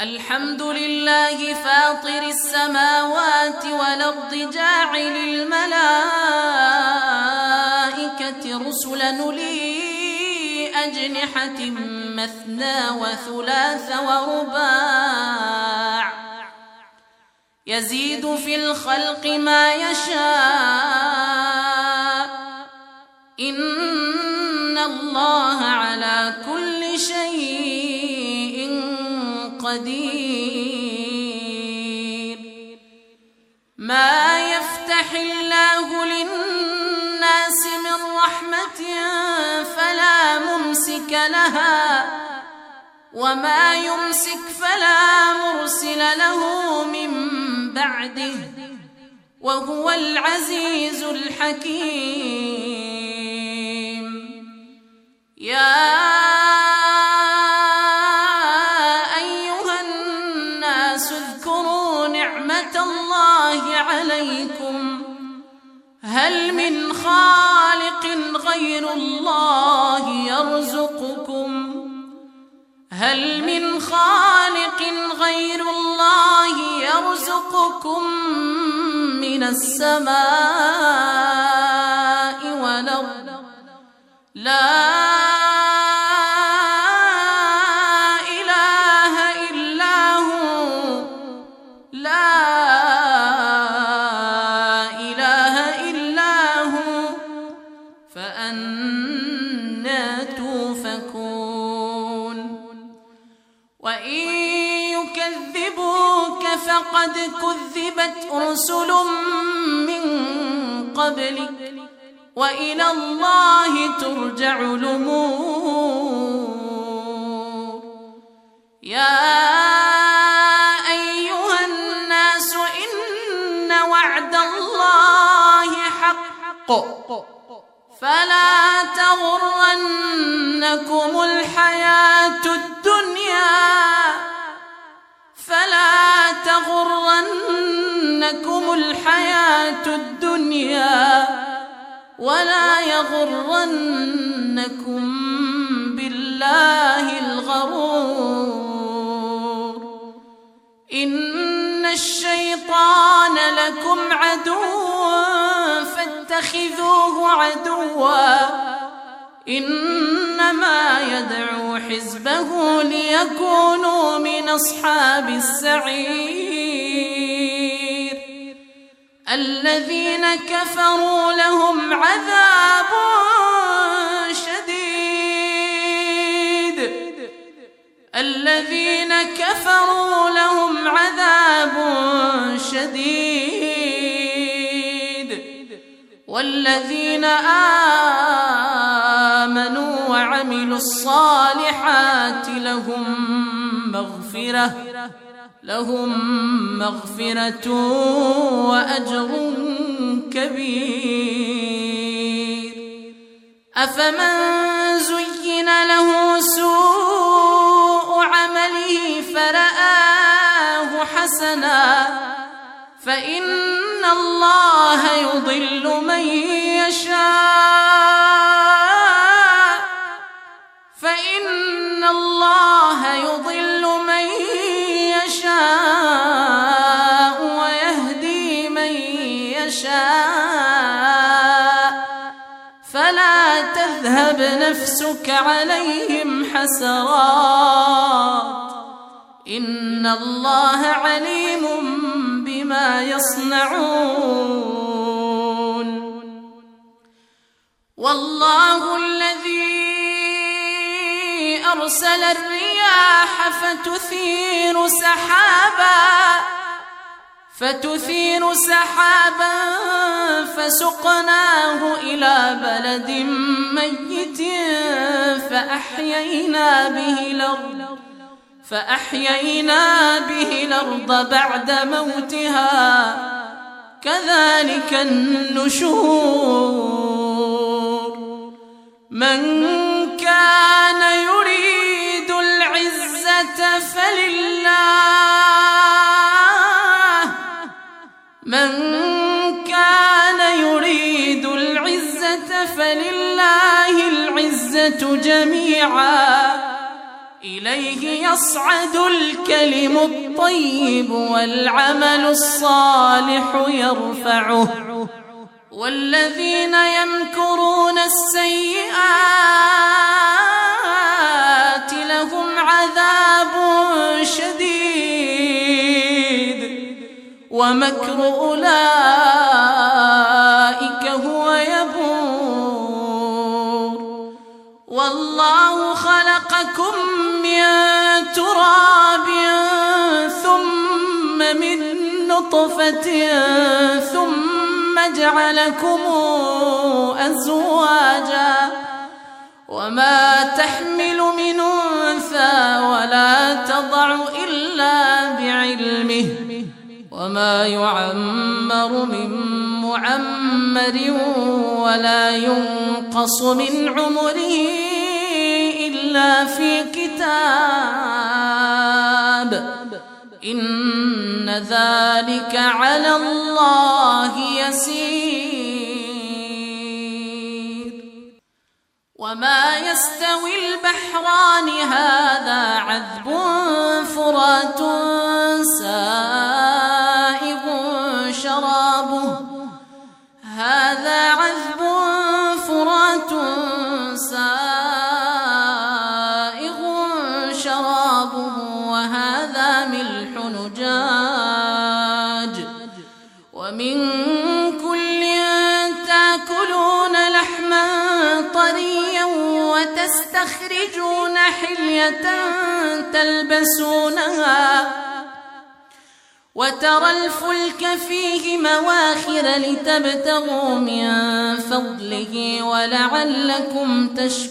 الحمد لله فاطر السماوات والأرض جاعل الملائكة رسلا أولي أجنحة مثنى وثلاث ورباع يزيد في الخلق ما يشاء إن الله على كل شيء قدير. ما يفتح الله للناس من رحمة فلا ممسك لها وما يمسك فلا مرسل له من بعده وهو العزيز الحكيم. يا أيها الناس اذكروا نعمة الله عليكم هل من خالق غير الله يرزقكم هل من خالق غير الله يرزقكم من السماء والأرض لا إله إلا هو لا إله إلا هو فأنى توفكون. وإن يكذبوك فقد كذبت رسل من قبلك وإلى الله ترجع الأمور. يا أيها الناس إن وعد الله حق فلا تغرنكم الحياة الدنيا ولا يغرنكم بالله الغرور. إن الشيطان لكم عدو فاتخذوه عدوا إنما يدعو حزبه ليكونوا من أصحاب السعير. الذين كفروا لهم عذاب شديد والذين آمنوا وعملوا الصالحات لهم مغفرة وأجر كبير. أفمن زين له سوء عمله فرآه حسنا فإن الله يضل من يشاء ويهدي من يشاء فلا تذهب نفسك عليهم حسرات إن الله عليم بما يصنعون. والله الذي أرسل الرياح فتثير سحابا فسقناه إلى بلد ميت فأحيينا به الأرض بعد موتها كذلك النشور. من كان يريد العزة فلله العزة جميعا إليه يصعد الكلم الكلم الطيب والعمل الصالح يرفعه والذين يمكرون السيئات لهم عذاب شديد ومكر أولئك هو يبور والله خلقكم من تراب ثم من نطفة ثم جعلكم أزواجا وما تحمل من أنثى ولا تضع إلا بعلمه وما يعمر من معمر ولا ينقص من عمره إلا في كتاب إن ذلك على الله يسير وما يستوي البحران هذا عذب فرات سائغ شرابه هذا عذب فرات سائغ شرابه وهذا ملح نجاج ومن كل تاكلون لحما طريا وتستخرجون حلية تلبسونها وترى الفلك فيه مواخر لتبتغوا من فضله ولعلكم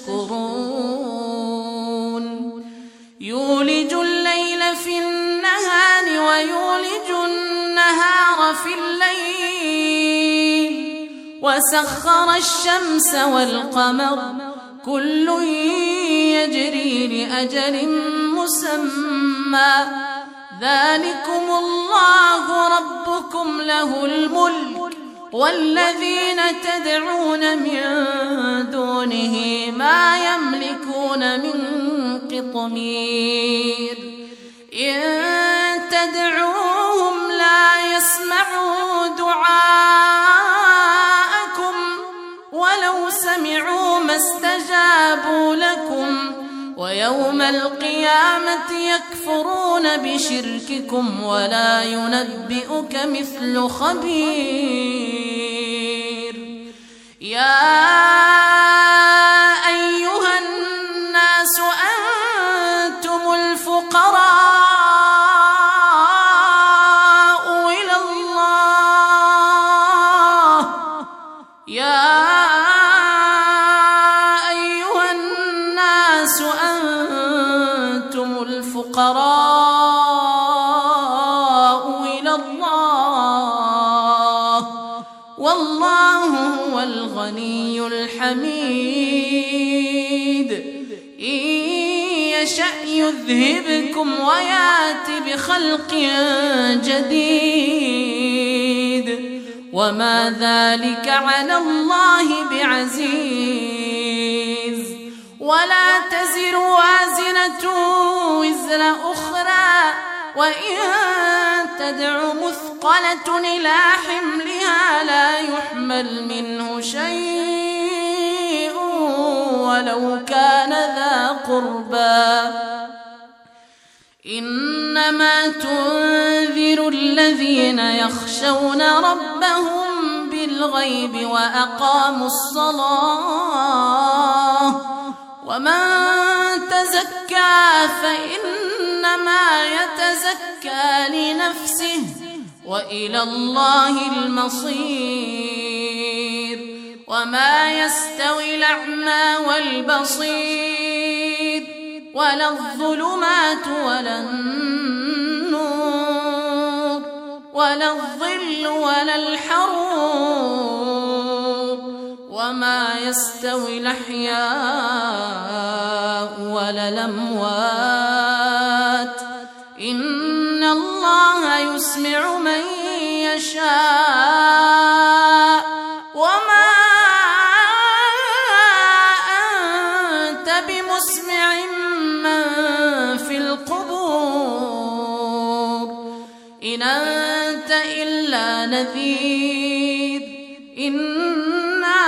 تشكرون يولج الليل في النهار ويولج النهار في الليل وسخر الشمس والقمر كل يجري لأجل مسمى ذلكم الله ربكم له الملك والذين تدعون من دونه ما يملكون من قطمير إن تدعوهم لا يسمعوا دعاءكم ولو سمعوا ما استجابوا لكم ويوم القيامة يكفرون بشرككم ولا ينبئك مثل خبير يا أيها الناس أنتم الفقراء إلى الله يا الفقراء إلى الله والله هو الغني الحميد إن يشأ يذهبكم ويأت بخلق جديد وما ذلك على الله بعزيز ولا تزر وازنة وزر أخرى وإن تدع مثقلة إلى حملها لا يحمل منه شيء ولو كان ذا قربى إنما تنذر الذين يخشون ربهم بالغيب وأقاموا الصلاة ومن تزكى فإنما يتزكى لنفسه وإلى الله المصير وما يستوي الأعمى والبصير ولا الظلمات ولا النور ولا الظل ولا الحرور وما يستوي الأحياء ولا الأموات إن الله يسمع من يشاء وما أنت بمسمع من في القبور إن أنت إلا نذير إنا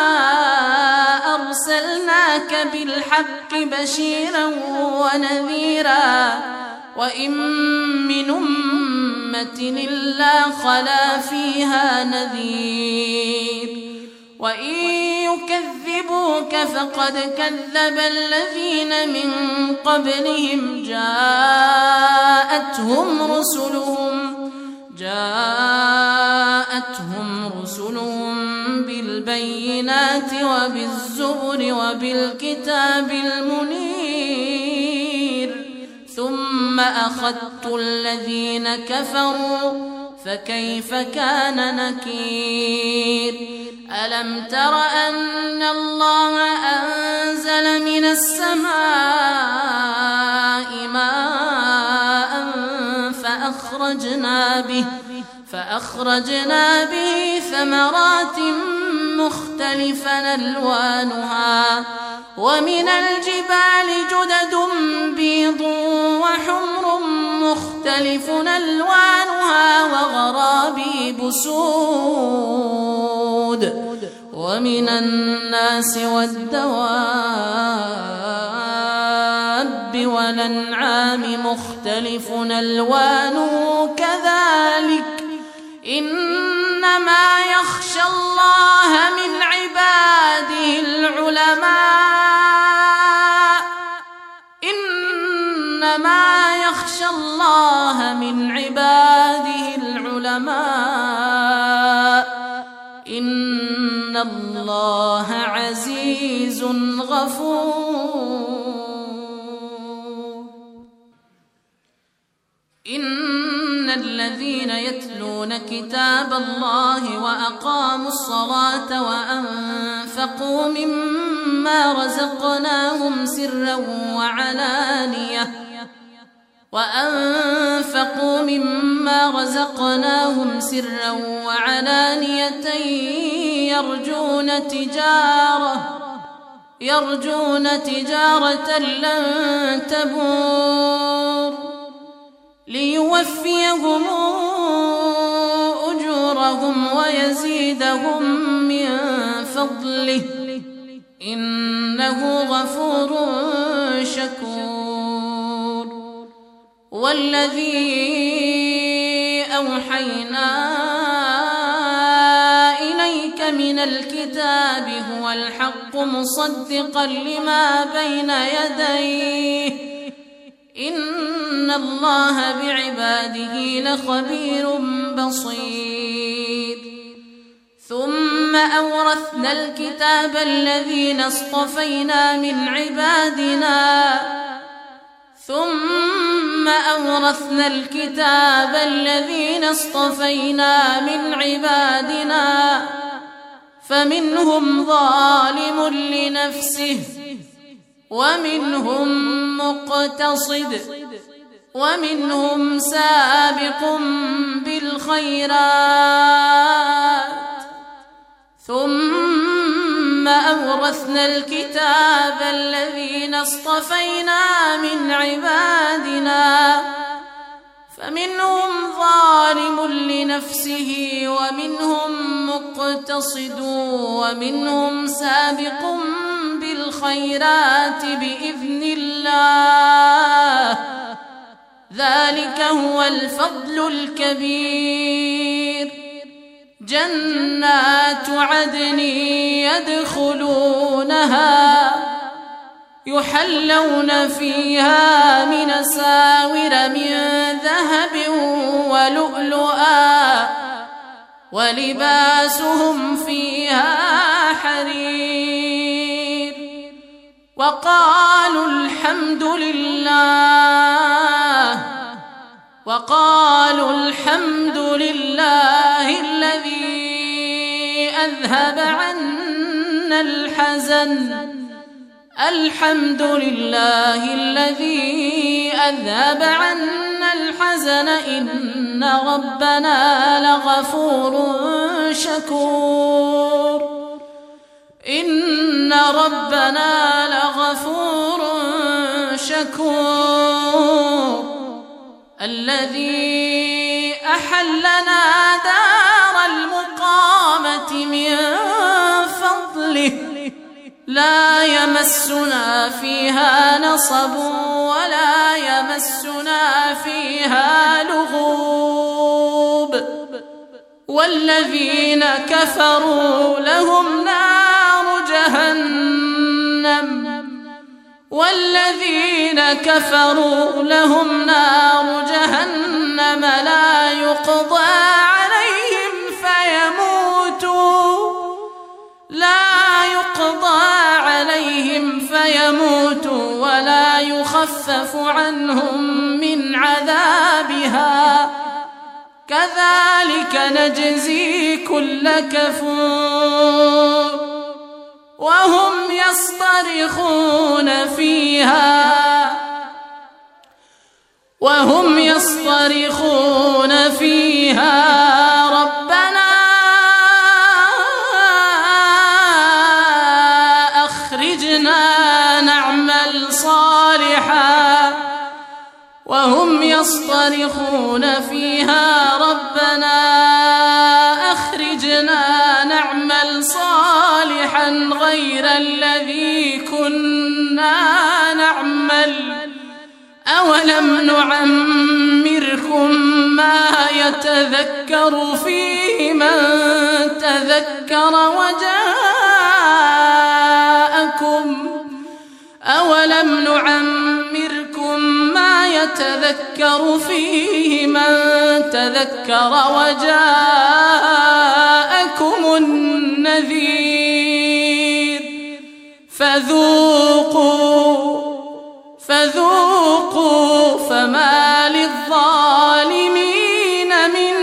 أرسلناك بالحق بشيرا ونذيرا وإن من أمة إلا خلا فيها نذير وإن يكذبوك فقد كذب الذين من قبلهم جاءتهم رسلهم بالبينات وبالزبر وبالكتاب المنير ثم أخذت الذين كفروا فكيف كان نكير ألم تر أن الله أنزل من السماء ماء فأخرجنا به ثمرات مختلفا ألوانها ومن الجبال جدد بيض وحمر مختلف ألوانها وغرابيب سود ومن الناس والدواب والأنعام مختلف ألوانه كذلك إنما يخشى الله من عباده العلماء إن الله عزيز غفور إن الذين يتلون كتاب الله وأقاموا الصلاة وأنفقوا مما رزقناهم سرا وعلانية يرجون تجارة لن تبور ليوفيهم أجورهم ويزيدهم من فضله إنه غفور شكور والذي أوحينا إليك من الكتاب هو الحق مصدقا لما بين يديه إن الله بعباده لخبير بصير ثم أورثنا الكتاب الذين اصطفينا من عبادنا فمنهم ظالم لنفسه ومنهم مقتصد ومنهم سابق بالخيرات ثم أورثنا الكتاب الذين اصطفينا من عبادنا فمنهم ظالم لنفسه ومنهم مقتصد ومنهم سابق بالخيرات بإذن الله ذلك هو الفضل الكبير جنات عدن يدخلونها يحلون فيها من أساور من ذهب ولؤلؤا ولباسهم فيها حرير وقالوا الحمد لله الذي أذهب عنا الحزن إن ربنا لغفور شكور الذي أحلنا دار المقامة من فضله لا يمسنا فيها نصب ولا يمسنا فيها لغوب والذين كفروا لهم نار جهنم لا يقضى عليهم فيموتوا ولا يخفف عنهم من عذابها كذلك نجزي كل كفور وهم يصطرخون فيها ربنا أخرجنا نعمل صالحا غير الذي كنا نعمل أولم نعمركم ما يتذكر فيه من تذكر وجاءكم النذير فذوقوا فما للظالمين من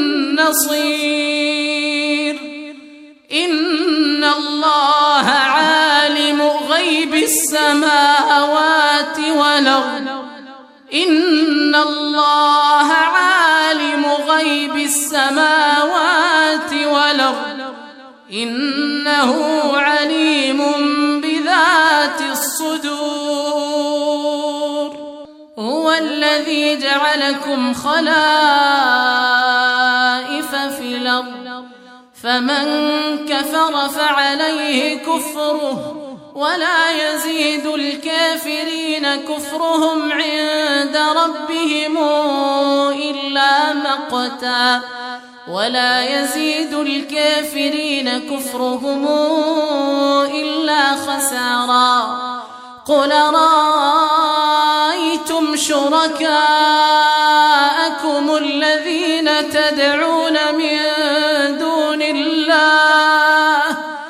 نصير إن الله عالم غيب السماوات والأرض إنه عليم بذات الصدور هو الذي جعلكم خلائف في الأرض فمن كفر فعليه كفره ولا يزيد الكافرين كفرهم عند ربهم إلا مقتا خسارا قل رأيتم شركاءكم الذين تدعون من دون الله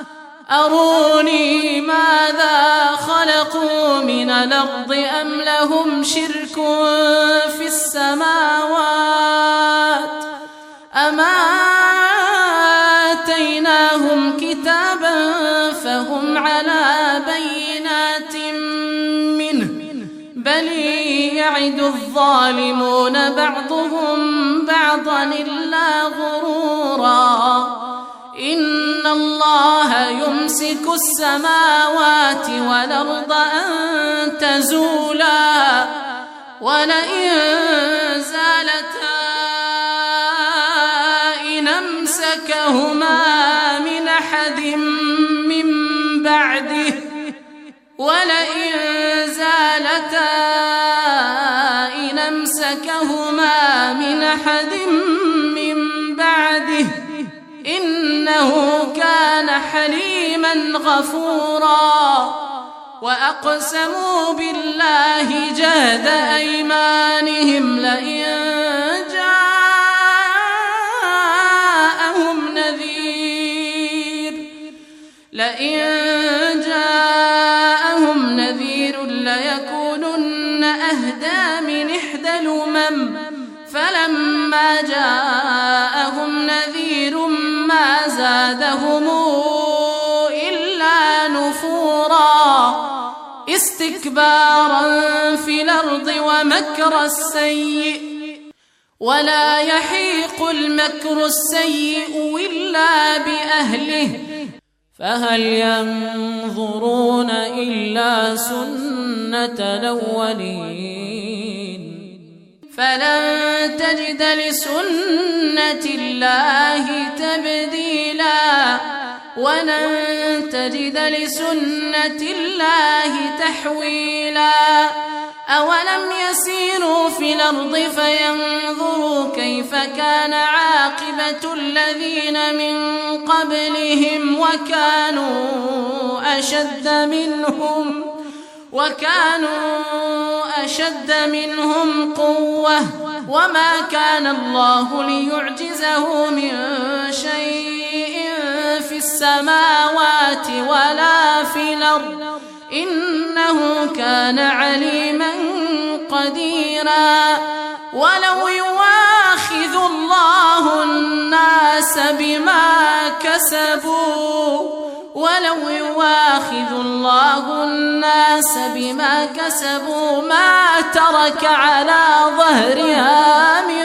أروني ماذا خلقوا من الأرض أم لهم شرك في السماوات أم آتيناهم كتابا فهم على بينات منه بل يعد الظالمون بعضهم بعضا إلا غرورا إن الله يمسك السماوات والأرض أن تزولا ولئن زالتا إن أمسكهما من أحد من بعده إنه كان حليما غفورا وأقسموا بالله جهد أيمانهم لئن جاءهم نذير ليكونن أهدى من إحدى الأمم فلما جاءهم نذير ما زادهم إلا نفورا استكبارا في الأرض ومكر السيء ولا يحيق المكر السيء إلا بأهله فهل ينظرون إلا سنة الأولين فلن تجد لسنة الله تبديلا ولن تجد لسنة الله تحويلا أولم يسيروا في الأرض فينظروا كيف كان عاقبة الذين من قبلهم وكانوا أشد منهم قوة وما كان الله ليعجزه من شيء في السماوات ولا في الأرض إنه كان عليما قديرا ولو يواخذ الله الناس بما كسبوا ما ترك على ظهرها من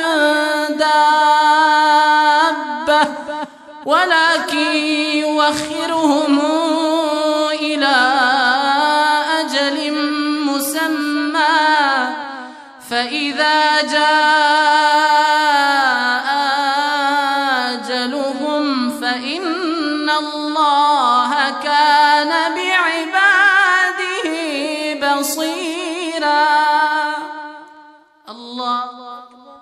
دابة ولكن يؤخرهم إلى أجل مسمى فإذا جاء أجلهم فإن الله كان بعباده بصيرا. الله أكبر.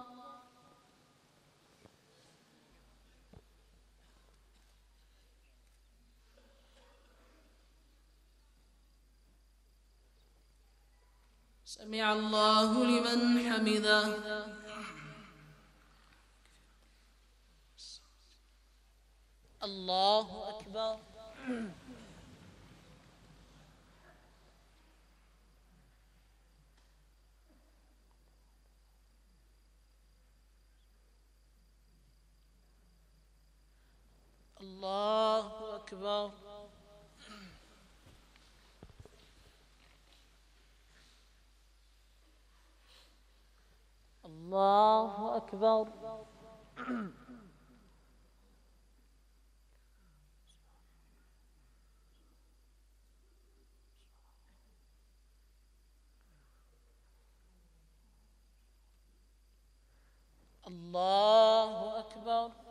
سمع الله لمن حمده. الله أكبر. الله أكبر. الله أكبر. الله أكبر.